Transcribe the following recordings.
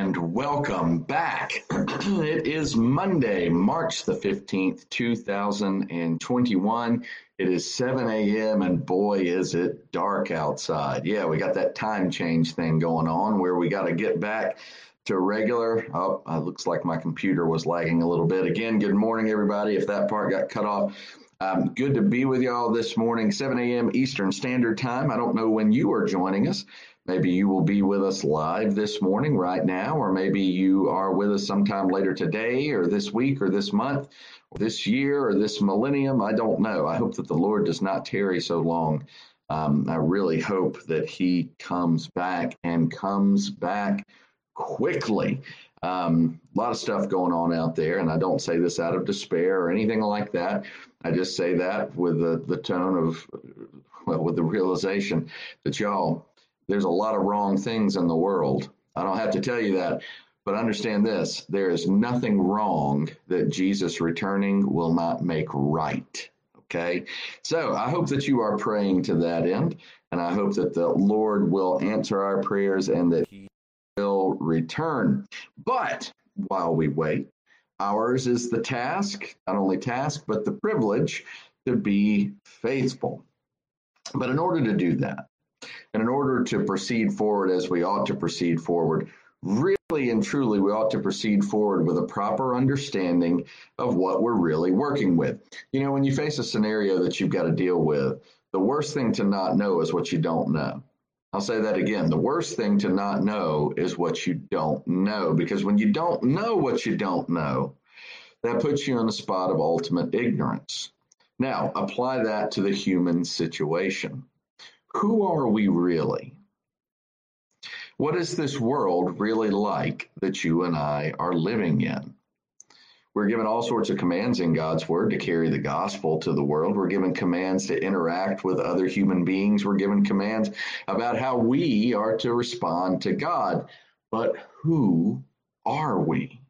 and welcome back. It is Monday, March the 15th, 2021. It is 7 a.m. and boy, is it dark outside. Yeah, we got that time change thing going on where we got to get back to regular. Oh, it looks like my computer was lagging a little bit. Again, good morning, everybody. If that part got cut off, good to be with y'all this morning, 7 a.m. Eastern Standard Time. I don't know when you are joining us. Maybe you will be with us live this morning right now, or maybe you are with us sometime later today or this week or this month or this year or this millennium. I don't know. I hope that the Lord does not tarry so long. I really hope that he comes back and comes back quickly. A lot of stuff going on out there, and I don't say this out of despair or anything like that. I just say that with the tone of, well, with the realization that there's a lot of wrong things in the world. I don't have to tell you that, but understand this. There is nothing wrong that Jesus returning will not make right. Okay? So I hope that you are praying to that end, and I hope that the Lord will answer our prayers and that he will return. But while we wait, ours is the task, not only task, but the privilege to be faithful. But in order to do that, and in order to proceed forward as we ought to proceed forward, really and truly, we ought to proceed forward with a proper understanding of what we're really working with. You know, when you face a scenario that you've got to deal with, the worst thing to not know is what you don't know. I'll say that again. The worst thing to not know is what you don't know, because when you don't know what you don't know, that puts you in a spot of ultimate ignorance. Now, apply that to the human situation. Who are we really? What is this world really like that you and I are living in? We're given all sorts of commands in God's word to carry the gospel to the world. We're given commands to interact with other human beings. We're given commands about how we are to respond to God. But who are we?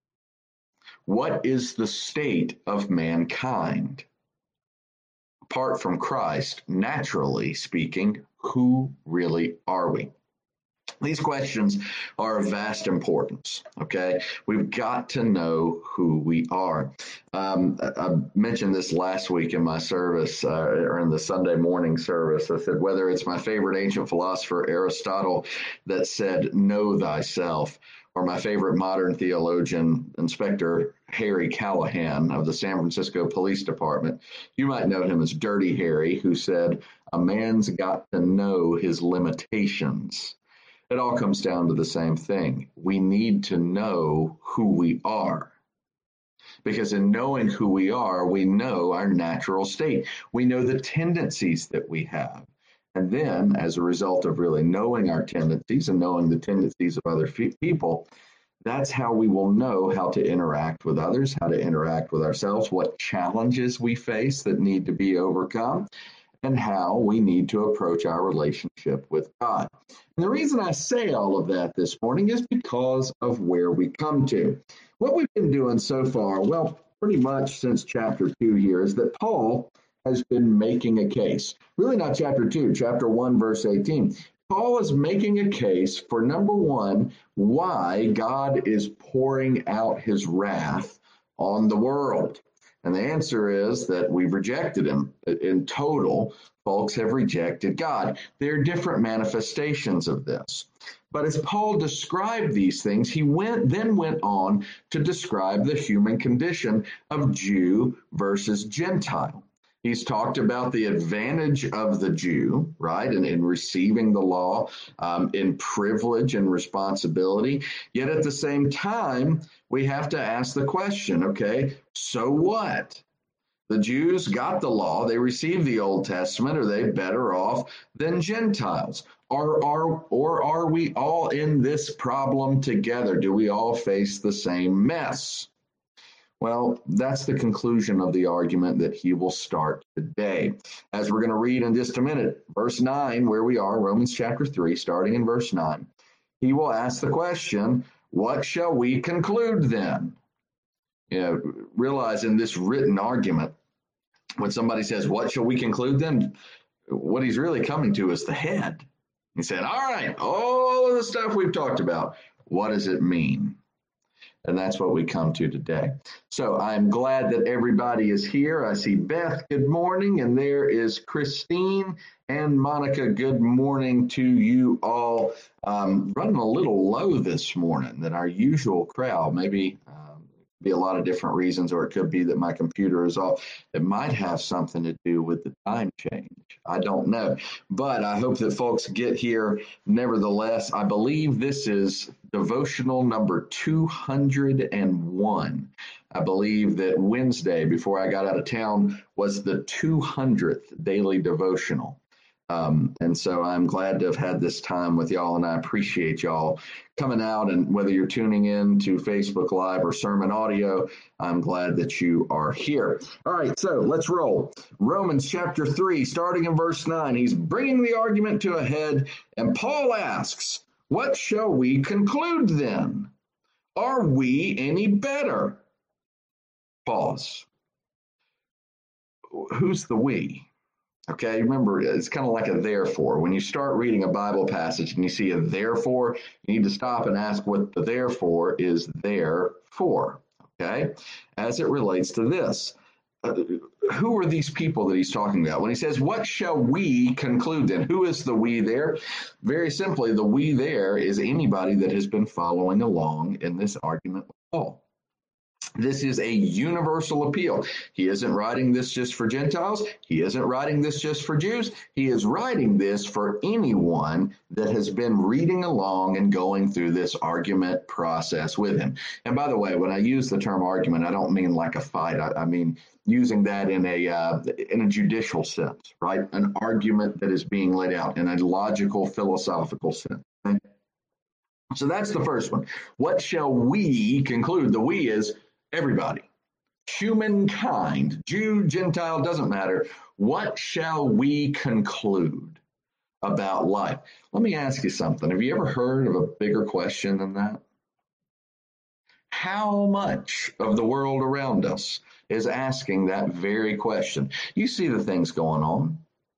What is the state of mankind? Apart from Christ, naturally speaking, who really are we? These questions are of vast importance, okay? We've got to know who we are. I mentioned this last week in my service, or in the Sunday morning service. I said, whether it's my favorite ancient philosopher, Aristotle, that said, know thyself, or my favorite modern theologian, Inspector Harry Callahan of the San Francisco Police Department. You might know him as Dirty Harry, who said, a man's got to know his limitations. It all comes down to the same thing. We need to know who we are. Because in knowing who we are, we know our natural state. We know the tendencies that we have. And then, as a result of really knowing our tendencies and knowing the tendencies of other people, that's how we will know how to interact with others, how to interact with ourselves, what challenges we face that need to be overcome, and how we need to approach our relationship with God. And the reason I say all of that this morning is because of where we come to. What we've been doing so far, well, pretty much since chapter 2 here, is that Paul has been making a case. Really not chapter 2, chapter 1, verse 18. Paul is making a case for, number one, why God is pouring out his wrath on the world. And the answer is that we've rejected him. In total, folks have rejected God. There are different manifestations of this. But as Paul described these things, he then went on to describe the human condition of Jew versus Gentile. He's talked about the advantage of the Jew, right, and in receiving the law, in privilege and responsibility. Yet at the same time, we have to ask the question, okay, so what? The Jews got the law, they received the Old Testament. Are they better off than Gentiles? Or are we all in this problem together? Do we all face the same mess? Well, that's the conclusion of the argument that he will start today. As we're going to read in just a minute, verse 9, where we are, Romans chapter 3, starting in verse 9, he will ask the question, what shall we conclude then? You know, realize in this written argument, when somebody says, what shall we conclude then? What he's really coming to is the head. He said, all right, all of the stuff we've talked about, What does it mean? And that's what we come to today. So I'm glad that everybody is here. I see Beth, good morning. And there is Christine and Monica, good morning to you all. Running a little low this morning than our usual crowd. Maybe be a lot of different reasons, or it could be that my computer is off. It might have something to do with the time change. I don't know. But I hope that folks get here nevertheless. I believe this is devotional number 201. I believe that Wednesday, before I got out of town, was the 200th daily devotional. And so I'm glad to have had this time with y'all, and I appreciate y'all coming out. And whether you're tuning in to Facebook Live or sermon audio, I'm glad that you are here. All right, so let's roll. Romans chapter 3, starting in verse 9. He's bringing the argument to a head, and Paul asks, "What shall we conclude then? Are we any better?" Pause. Who's the we? Okay, remember, it's kind of like a therefore. When you start reading a Bible passage and you see a therefore, you need to stop and ask what the therefore is there for, okay, as it relates to this. Who are these people that he's talking about? When he says, "What shall we conclude then?" Who is the we there? Very simply, the we there is anybody that has been following along in this argument with Paul. This is a universal appeal. He isn't writing this just for Gentiles. He isn't writing this just for Jews. He is writing this for anyone that has been reading along and going through this argument process with him. And by the way, when I use the term argument, I don't mean like a fight. I mean using that in a judicial sense, right? An argument that is being laid out in a logical, philosophical sense. Okay? So that's the first one. What shall we conclude? The we is everybody, humankind, Jew, Gentile, doesn't matter. What shall we conclude about life? Let me ask you something. Have you ever heard of a bigger question than that? How much of the world around us is asking that very question? You see the things going on.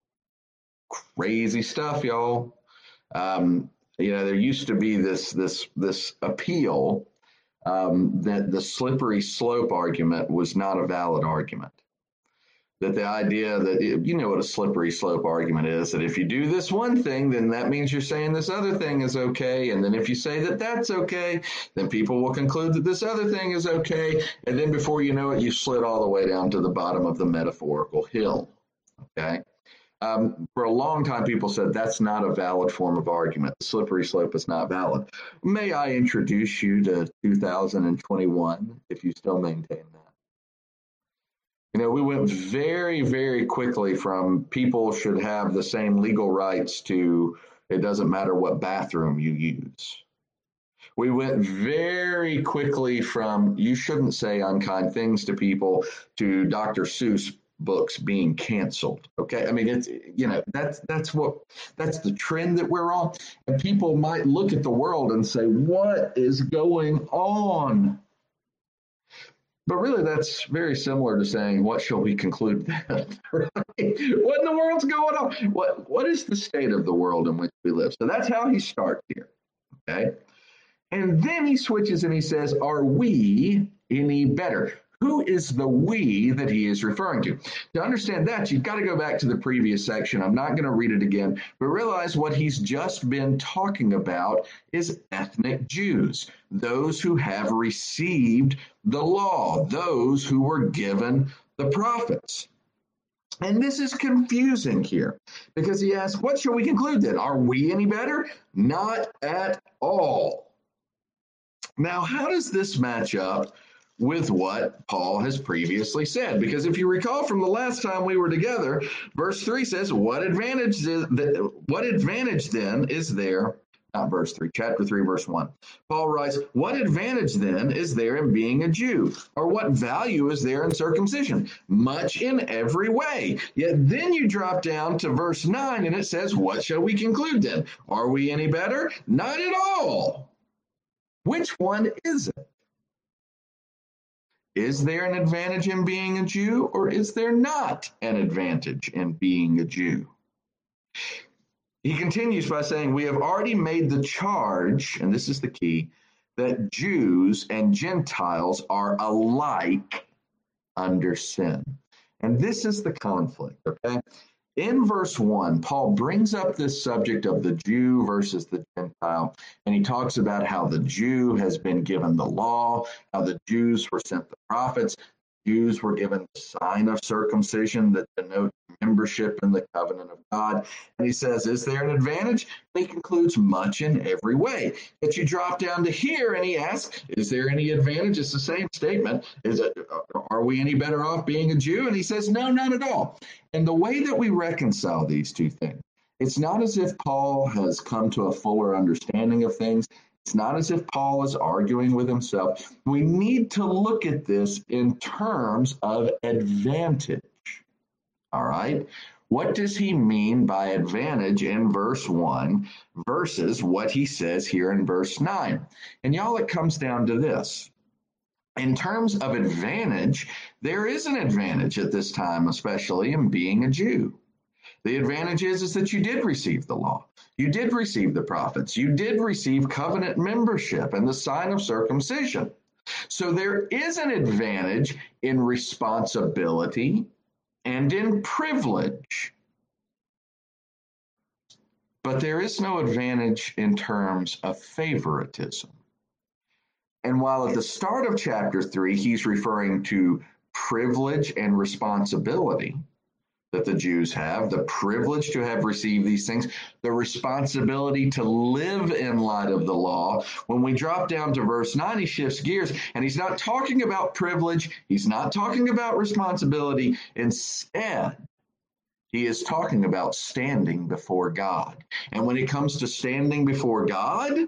Crazy stuff, y'all. There used to be this appeal that the slippery slope argument was not a valid argument. That the idea that, you know what a slippery slope argument is, that if you do this one thing, then that means you're saying this other thing is okay. And then if you say that that's okay, then people will conclude that this other thing is okay. And then before you know it, you slid all the way down to the bottom of the metaphorical hill. Okay. For a long time, people said that's not a valid form of argument. The slippery slope is not valid. May I introduce you to 2021, if you still maintain that? We went very, very quickly from people should have the same legal rights to it doesn't matter what bathroom you use. We went very quickly from you shouldn't say unkind things to people to Dr. Seuss books being canceled. Okay. I mean, it's, that's the trend that we're on. And people might look at the world and say, what is going on? But really, that's very similar to saying, what shall we conclude then? Right? What in the world's going on? What is the state of the world in which we live? So that's how he starts here. Okay. And then he switches and he says, are we any better? Who is the we that he is referring to? To understand that, you've got to go back to the previous section. I'm not going to read it again, but realize what he's just been talking about is ethnic Jews, those who have received the law, those who were given the prophets. And this is confusing here because he asks, what shall we conclude then? Are we any better? Not at all. Now, how does this match up with what Paul has previously said? Because if you recall from the last time we were together, verse 3 says, what advantage then is there? Not verse 3, chapter 3, verse 1. Paul writes, what advantage then is there in being a Jew? Or what value is there in circumcision? Much in every way. Yet then you drop down to verse 9 and it says, what shall we conclude then? Are we any better? Not at all. Which one is it? Is there an advantage in being a Jew, or is there not an advantage in being a Jew? He continues by saying, we have already made the charge, and this is the key, that Jews and Gentiles are alike under sin. And this is the conflict, okay? In verse 1, Paul brings up this subject of the Jew versus the Gentile, and he talks about how the Jew has been given the law, how the Jews were sent the prophets, Jews were given the sign of circumcision that denotes membership in the covenant of God. And he says, is there an advantage? He concludes, much in every way. But you drop down to here and he asks, is there any advantage? It's the same statement. Are we any better off being a Jew? And he says, no, not at all. And the way that we reconcile these two things, it's not as if Paul has come to a fuller understanding of things. It's not as if Paul is arguing with himself. We need to look at this in terms of advantage. All right? What does he mean by advantage in verse 1 versus what he says here in verse 9? And y'all, it comes down to this. In terms of advantage, there is an advantage at this time, especially in being a Jew. The advantage is that you did receive the law. You did receive the prophets. You did receive covenant membership and the sign of circumcision. So there is an advantage in responsibility and in privilege. But there is no advantage in terms of favoritism. And while at the start of chapter 3, he's referring to privilege and responsibility that the Jews have, the privilege to have received these things, the responsibility to live in light of the law. When we drop down to verse 9, he shifts gears, and he's not talking about privilege. He's not talking about responsibility. Instead, he is talking about standing before God. And when it comes to standing before God,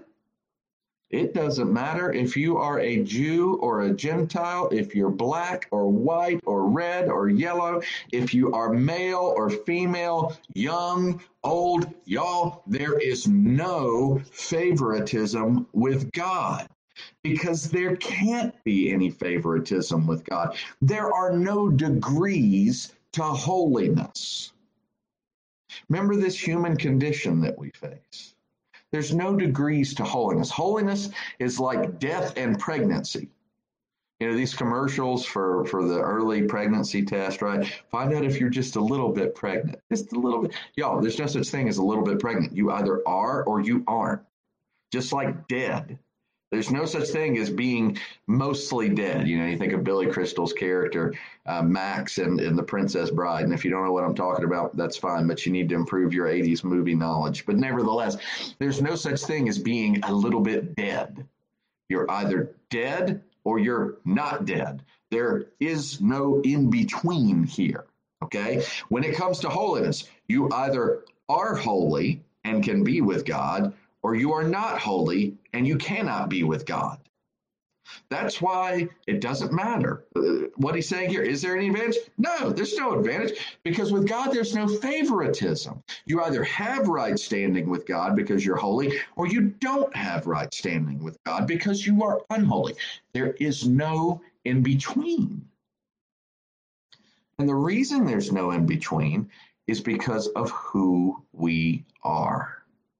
it doesn't matter if you are a Jew or a Gentile, if you're black or white or red or yellow, if you are male or female, young, old, y'all, there is no favoritism with God, because there can't be any favoritism with God. There are no degrees to holiness. Remember this human condition that we face. There's no degrees to holiness. Holiness is like death and pregnancy. You know, these commercials for the early pregnancy test, right? Find out if you're just a little bit pregnant. Just a little bit. Y'all, there's no such thing as a little bit pregnant. You either are or you aren't. Just like dead. There's no such thing as being mostly dead. You know, you think of Billy Crystal's character, Max, in The Princess Bride. And if you don't know what I'm talking about, that's fine, but you need to improve your 80s movie knowledge. But nevertheless, there's no such thing as being a little bit dead. You're either dead or you're not dead. There is no in between here, okay? When it comes to holiness, you either are holy and can be with God, or you are not holy and you cannot be with God. That's why it doesn't matter. What he's saying here, is there any advantage? No, there's no advantage, because with God, there's no favoritism. You either have right standing with God because you're holy, or you don't have right standing with God because you are unholy. There is no in between. And the reason there's no in between is because of who we are.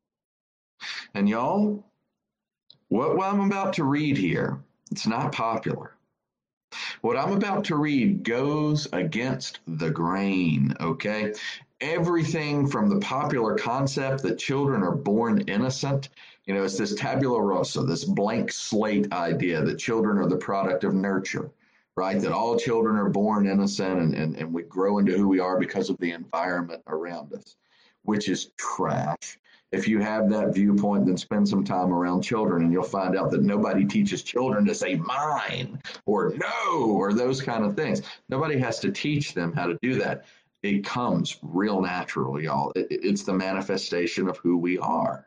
And y'all, what I'm about to read here, it's not popular. What I'm about to read goes against the grain, okay? Everything from the popular concept that children are born innocent, you know, it's this tabula rasa, this blank slate idea that children are the product of nurture, right? That all children are born innocent and we grow into who we are because of the environment around us, which is trash. If you have that viewpoint, then spend some time around children and you'll find out that nobody teaches children to say mine or no or those kind of things. Nobody has to teach them how to do that. It comes real natural, y'all. It's the manifestation of who we are.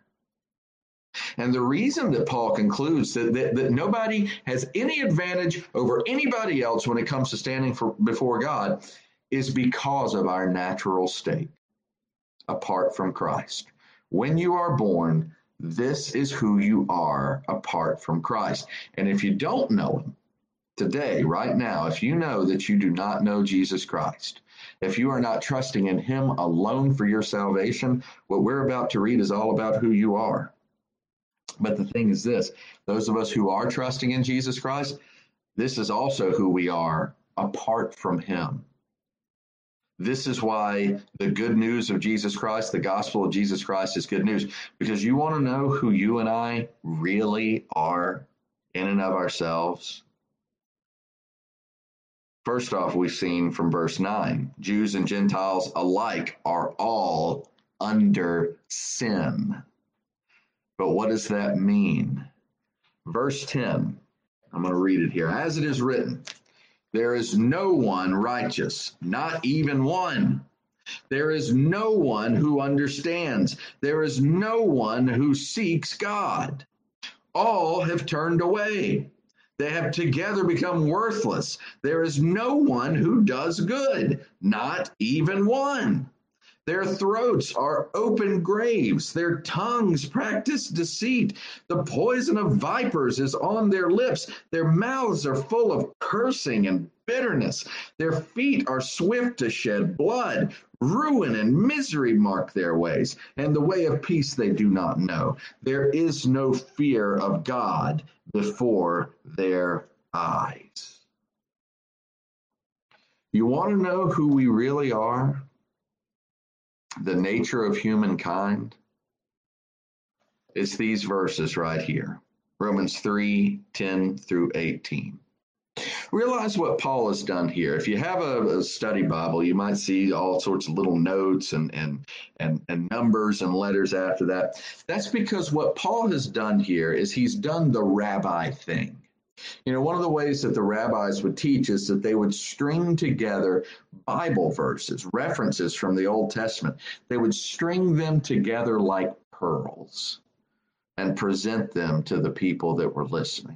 And the reason that Paul concludes that nobody has any advantage over anybody else when it comes to standing before God is because of our natural state apart from Christ. When you are born, this is who you are apart from Christ. And if you don't know him today, right now, if you know that you do not know Jesus Christ, if you are not trusting in him alone for your salvation, what we're about to read is all about who you are. But the thing is this, those of us who are trusting in Jesus Christ, this is also who we are apart from him. This is why the good news of Jesus Christ, the gospel of Jesus Christ is good news, because you want to know who you and I really are in and of ourselves. First off, we've seen from verse 9, Jews and Gentiles alike are all under sin. But what does that mean? Verse 10, I'm going to read it here. As it is written, there is no one righteous, not even one. There is no one who understands. There is no one who seeks God. All have turned away. They have together become worthless. There is no one who does good, not even one. Their throats are open graves. Their tongues practice deceit. The poison of vipers is on their lips. Their mouths are full of cursing and bitterness. Their feet are swift to shed blood. Ruin and misery mark their ways, and the way of peace they do not know. There is no fear of God before their eyes. You want to know who we really are? The nature of humankind? It's these verses right here. Romans 3:10 through 18. Realize what Paul has done here. If you have a study Bible, you might see all sorts of little notes and numbers and letters after that. That's because what Paul has done here is he's done the rabbi thing. You know, one of the ways that the rabbis would teach is that they would string together Bible verses, references from the Old Testament. They would string them together like pearls and present them to the people that were listening.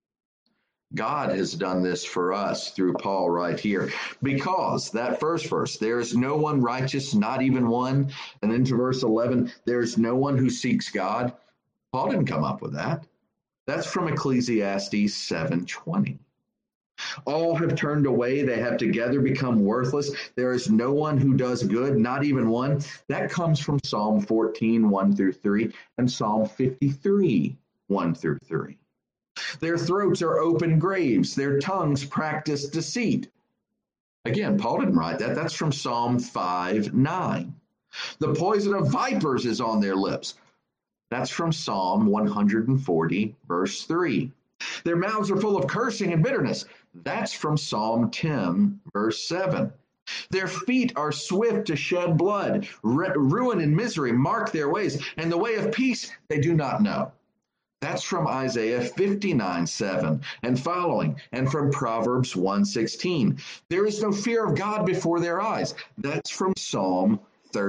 God has done this for us through Paul right here, because that first verse, there is no one righteous, not even one. And into verse 11, there's no one who seeks God. Paul didn't come up with that. That's from Ecclesiastes 7:20. All have turned away. They have together become worthless. There is no one who does good, not even one. That comes from Psalm 14, 1 through 3, and Psalm 53, 1 through 3. Their throats are open graves. Their tongues practice deceit. Again, Paul didn't write that. That's from Psalm 5:9. The poison of vipers is on their lips. That's from Psalm 140, verse 3. Their mouths are full of cursing and bitterness. That's from Psalm 10, verse 7. Their feet are swift to shed blood. Ruin and misery mark their ways, and the way of peace they do not know. That's from Isaiah 59:7 and following, and from Proverbs 1:16. There is no fear of God before their eyes. That's from Psalm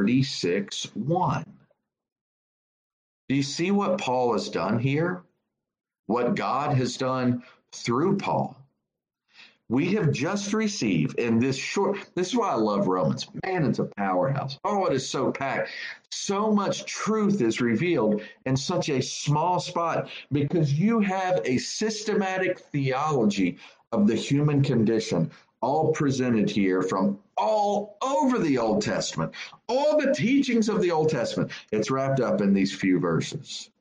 36:1. Do you see what Paul has done here? What God has done through Paul? We have just received in this this is why I love Romans. Man, it's a powerhouse. Oh, it is so packed. So much truth is revealed in such a small spot, because you have a systematic theology of the human condition, all presented here from all over the Old Testament. All the teachings of the Old Testament. It's wrapped up in these few verses.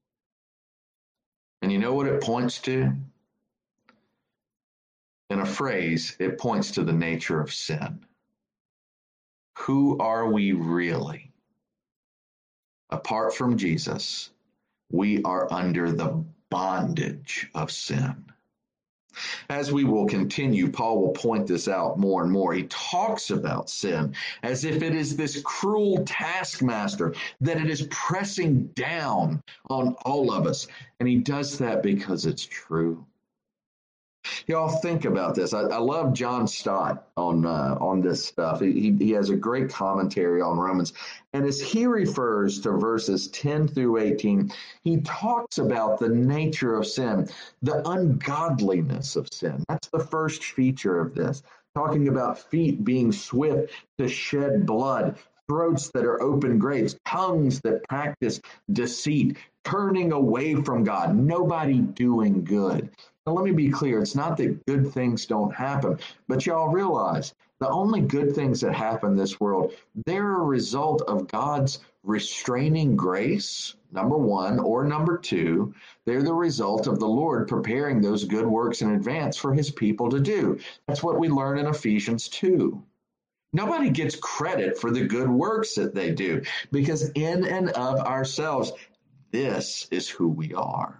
And you know what it points to? In a phrase, it points to the nature of sin. Who are we really? Apart from Jesus, we are under the bondage of sin. As we will continue, Paul will point this out more and more. He talks about sin as if it is this cruel taskmaster, that it is pressing down on all of us. And he does that because it's true. Y'all think about this. I love John Stott on this stuff. He has a great commentary on Romans. And as he refers to verses 10 through 18, he talks about the nature of sin, the ungodliness of sin. That's the first feature of this, talking about feet being swift to shed blood, throats that are open graves, tongues that practice deceit, turning away from God, nobody doing good. Now, let me be clear. It's not that good things don't happen, but y'all realize the only good things that happen in this world, they're a result of God's restraining grace, number one, or number two, they're the result of the Lord preparing those good works in advance for his people to do. That's what we learn in Ephesians 2. Nobody gets credit for the good works that they do, because in and of ourselves, this is who we are.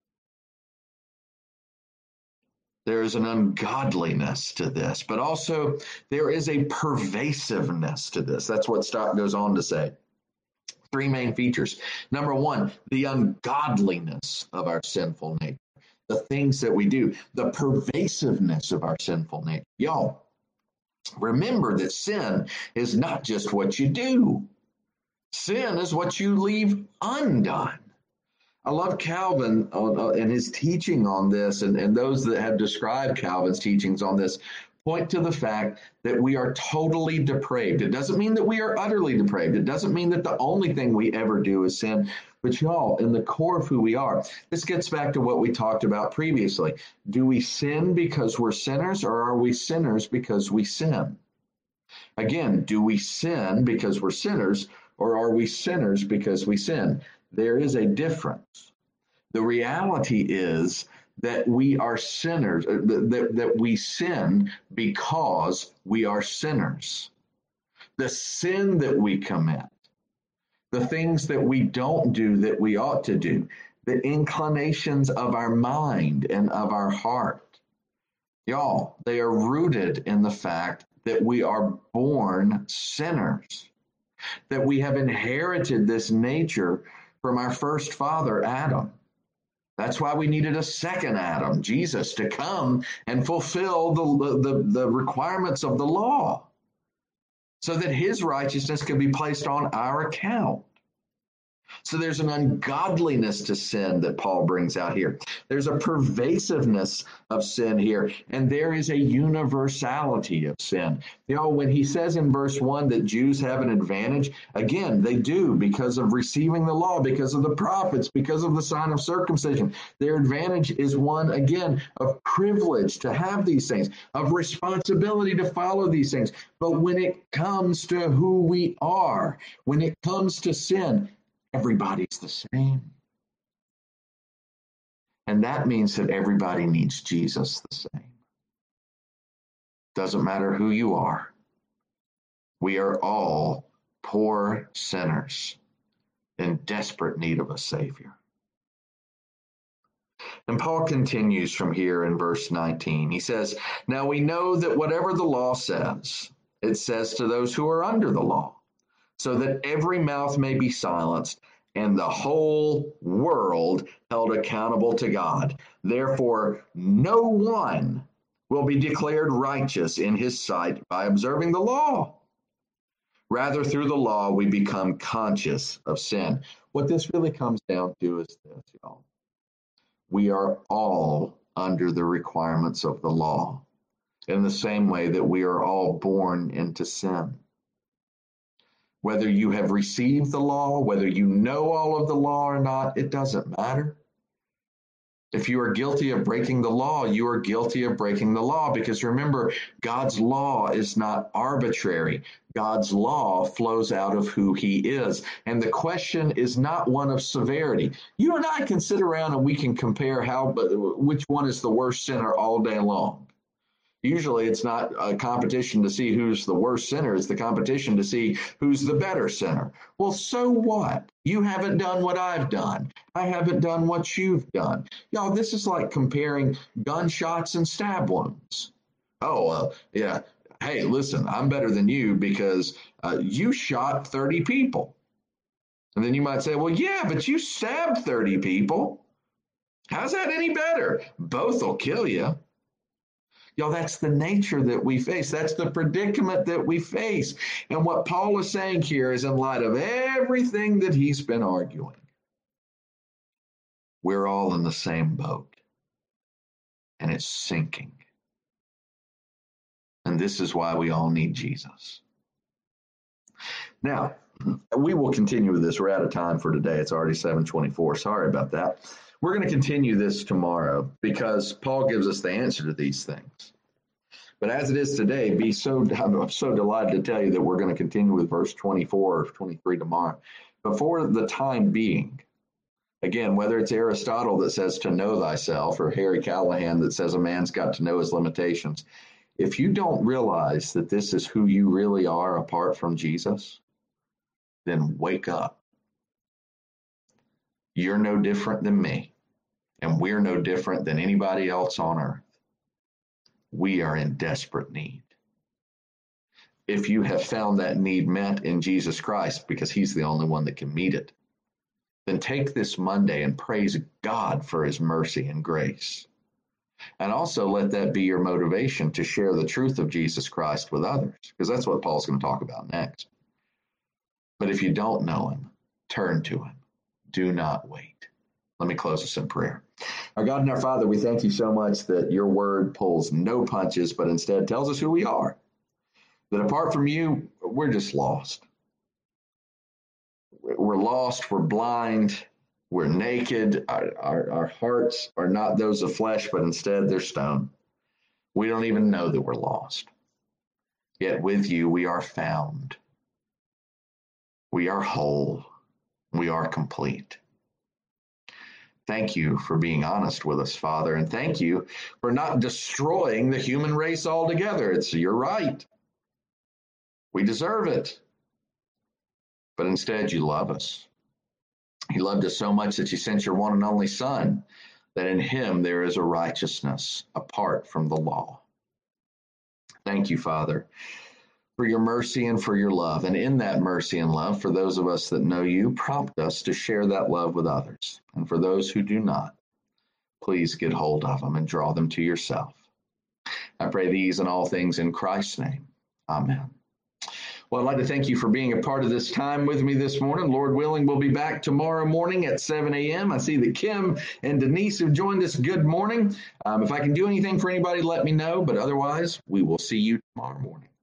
There is an ungodliness to this, but also there is a pervasiveness to this. That's what Stott goes on to say. Three main features. Number one, the ungodliness of our sinful nature, the things that we do, the pervasiveness of our sinful nature. Y'all, remember that sin is not just what you do. Sin is what you leave undone. I love Calvin and his teaching on this, and those that have described Calvin's teachings on this point to the fact that we are totally depraved. It doesn't mean that we are utterly depraved. It doesn't mean that the only thing we ever do is sin. But y'all, in the core of who we are, this gets back to what we talked about previously. Do we sin because we're sinners, or are we sinners because we sin? Again, do we sin because we're sinners, or are we sinners because we sin? There is a difference. The reality is that we are sinners, that we sin because we are sinners. The sin that we commit, the things that we don't do that we ought to do, the inclinations of our mind and of our heart, y'all, they are rooted in the fact that we are born sinners, that we have inherited this nature from our first father, Adam. That's why we needed a second Adam, Jesus, to come and fulfill the requirements of the law so that his righteousness could be placed on our account. So there's an ungodliness to sin that Paul brings out here. There's a pervasiveness of sin here, and there is a universality of sin. You know, when he says in verse 1 that Jews have an advantage, again, they do because of receiving the law, because of the prophets, because of the sign of circumcision. Their advantage is one, again, of privilege to have these things, of responsibility to follow these things. But when it comes to who we are, when it comes to sin, everybody's the same. And that means that everybody needs Jesus the same. Doesn't matter who you are. We are all poor sinners in desperate need of a Savior. And Paul continues from here in verse 19. He says, "Now we know that whatever the law says, it says to those who are under the law, so that every mouth may be silenced and the whole world held accountable to God. Therefore, no one will be declared righteous in his sight by observing the law. Rather, through the law, we become conscious of sin." What this really comes down to is this, y'all. We are all under the requirements of the law in the same way that we are all born into sin. Whether you have received the law, whether you know all of the law or not, it doesn't matter. If you are guilty of breaking the law, you are guilty of breaking the law, because remember, God's law is not arbitrary. God's law flows out of who he is. And the question is not one of severity. You and I can sit around and we can compare which one is the worst sinner all day long. Usually it's not a competition to see who's the worst sinner. It's the competition to see who's the better sinner. Well, so what? You haven't done what I've done. I haven't done what you've done. Y'all, this is like comparing gunshots and stab wounds. Yeah. Hey, listen, I'm better than you because you shot 30 people. And then you might say, well, yeah, but you stabbed 30 people. How's that any better? Both will kill you. Y'all, that's the nature that we face. That's the predicament that we face. And what Paul is saying here is, in light of everything that he's been arguing, we're all in the same boat, and it's sinking. And this is why we all need Jesus. Now, we will continue with this. We're out of time for today. It's already 7:24. Sorry about that. We're going to continue this tomorrow because Paul gives us the answer to these things. But as it is today, I'm so delighted to tell you that we're going to continue with verse 24 or 23 tomorrow. But for the time being, again, whether it's Aristotle that says to know thyself or Harry Callahan that says a man's got to know his limitations, if you don't realize that this is who you really are apart from Jesus, then wake up. You're no different than me, and we're no different than anybody else on earth. We are in desperate need. If you have found that need met in Jesus Christ, because he's the only one that can meet it, then take this Monday and praise God for his mercy and grace. And also let that be your motivation to share the truth of Jesus Christ with others, because that's what Paul's going to talk about next. But if you don't know him, turn to him. Do not wait. Let me close us in prayer. Our God and our Father, we thank you so much that your word pulls no punches, but instead tells us who we are. That apart from you, we're just lost. We're lost, we're blind, we're naked. Our hearts are not those of flesh, but instead they're stone. We don't even know that we're lost. Yet with you, we are found. We are whole. We are complete. Thank you for being honest with us, Father, and thank you for not destroying the human race altogether. It's your right. We deserve it. But instead, you love us. You loved us so much that you sent your one and only Son, that in him there is a righteousness apart from the law. Thank you, Father, for your mercy and for your love. And in that mercy and love, for those of us that know you, prompt us to share that love with others. And for those who do not, please get hold of them and draw them to yourself. I pray these and all things in Christ's name. Amen. Well, I'd like to thank you for being a part of this time with me this morning. Lord willing, we'll be back tomorrow morning at 7 a.m. I see that Kim and Denise have joined us. Good morning. If I can do anything for anybody, let me know. But otherwise, we will see you tomorrow morning.